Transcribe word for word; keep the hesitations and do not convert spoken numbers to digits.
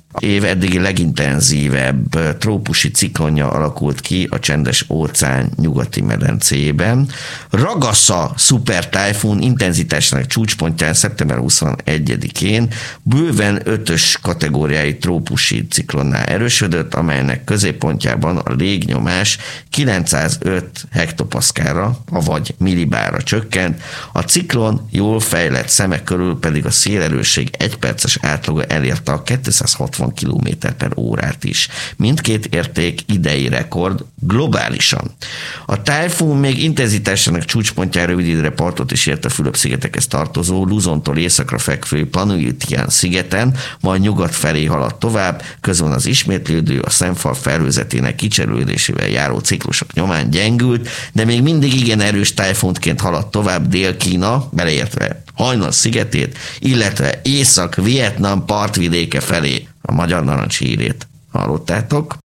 év eddigi legintenzívebb trópusi ciklonja alakult ki a Csendes-óceán nyugati medencében. Ragasa szupertájfun intenzitásának csúcspontján szeptember huszonegyedikén bőven ötös kategóriái trópusi ciklonnál erősödött, amelynek középpontjában a légnyomás kilencszázöt hektopaszkálra, avagy millibárra csökkent, a ciklon jól fejlett szemek körül pedig a szélerősség egyperces átlaga elérte a kétszázhatvan kilométer per órát is. Mindkét érték idei rekord globálisan. A tájfun még intenzitásának csúcspontján rövid időre partot is ért a Fülöp-szigetekhez tartozó Luzontól északra fekvő Panujutian szigeten, majd nyugat felé haladt tovább, közben az ismétlődő, a szemfal felhőzetének kicserülődésével járó ciklusok nyomán gyengült, de még mindig igen erős tájfuntként haladt tovább Dél-Kína, beleértve Hajnan szigetét, illetve Észak-Vietnam partvidéke felé. A Magyar Narancs hírét hallottátok.